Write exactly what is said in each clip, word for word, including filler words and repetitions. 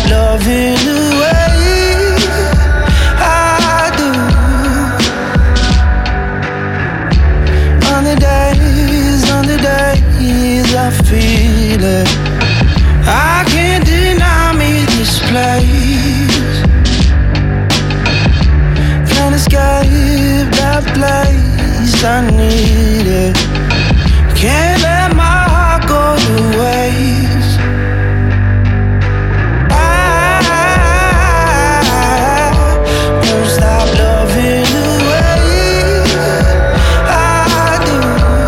loving the way I do. On the days, on the days I feel it, I can't deny me this place. Can't escape that place, I need it. Can't let my heart go to waste. I won't stop loving the way I do.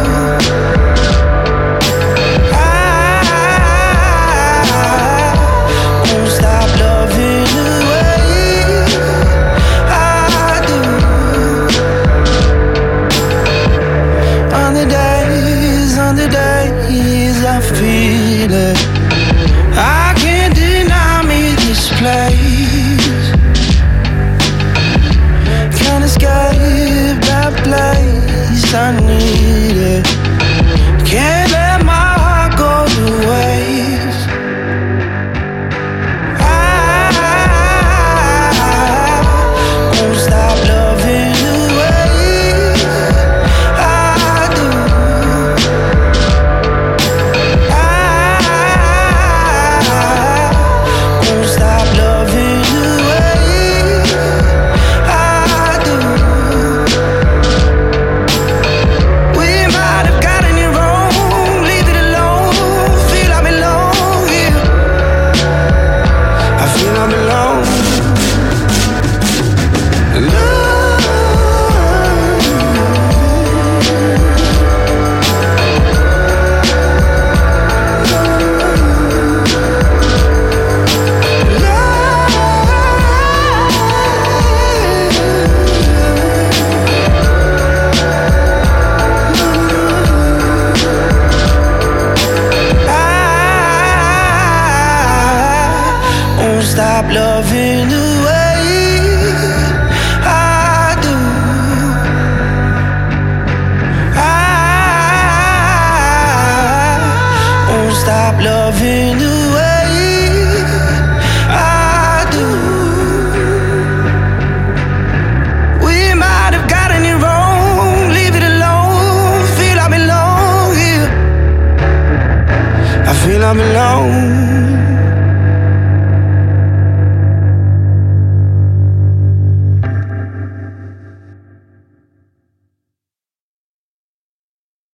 I won't stop loving the way I do. On the days, on the days I feel it, I can't deny me this place. Can't escape that place, I need it. Can't let my heart go to waste. I won't stop loving the way I do. I won't stop loving the way I do. We might have gotten it wrong, leave it alone. Feel I belong here, I feel I belong. I won't stop loving the way I do. I won't stop loving